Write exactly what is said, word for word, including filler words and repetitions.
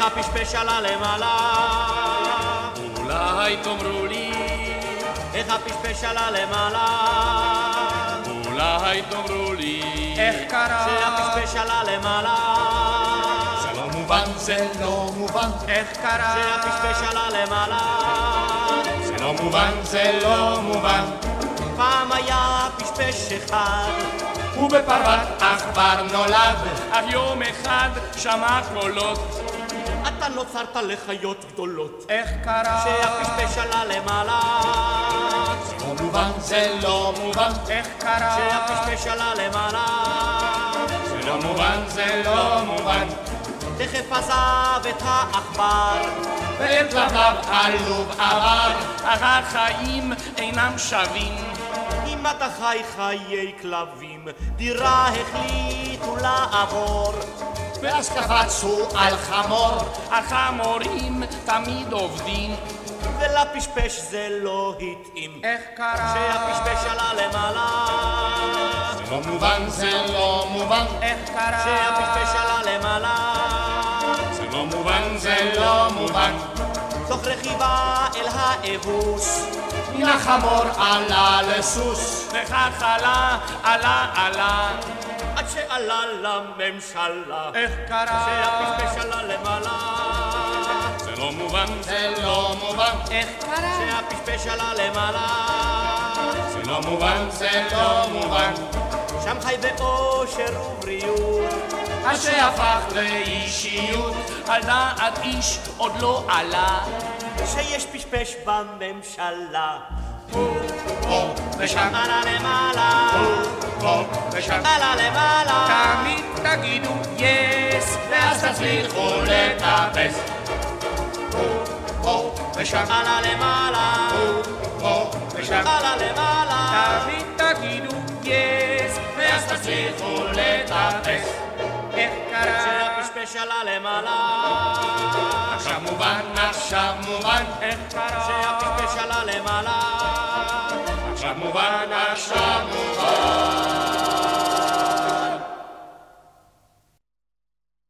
שהפשפש עלה למעלה. אולי תאמרו לי איך הפשפש עלה למעלה. אולי תאמרו לי איך קרה שהפשפש עלה למעלה. זה לא מובן, זה לא מובן, איך קרה שהפשפש עלה למעלה. זה לא מובן, זה לא מובן. פעם היה פשפש אחד ובפרוות עכבר נולד, אך יום אחד שמע קולות. אתה נוצרת לחיות גדולות. איך קרה שהפשפש עלה למעלה. זה לא מובן, זה לא מובן, איך קרה שהפשפש עלה למעלה. זה לא מובן, זה לא מובן. תכף עזב את העכבר ואל כלביו עלוב עבר, אך החיים אינם שווים. אם אתה חי חיי כלבים, דירה החליטו לעבור. ואז קפצו על חמור, החמורים תמיד עובדים. ולפשפש זה לא התאים. איך קרה שהפשפש עלה למעלה. זה לא מובן, זה לא מובן, איך קרה שהפשפש עלה למעלה. זה לא מובן, זה לא מובן. תוך רכיבה אל האבוס, מן החמור עלה לסוס, וכך עלה, עלה, עלה. עד שעלה לממשלה. איך קרה שהפשפש עלה למעלה. זה לא מובן, זה לא מובן, איך קרה שהפשפש עלה למעלה. זה לא מובן, זה לא מובן. שם חי באושר ובריאות, עד שהפך לאישיות, על דעת איש עוד לא עלה. שיש פשפש בממשלה. פה ושם, עלה למעלה. פה ושם, עלה למעלה. תמיד תגידו יס ואז תצליחו לטפס. פה ושם, עלה למעלה. פה ושם, עלה למעלה. תמיד תגידו יס ואז תצליחו לטפס. איך קרה שהפשפש עלה למעלה. עכשיו מובן, עכשיו מובן, איך קרה שהפשפש עלה למעלה. עכשיו מובן, עכשיו מובן.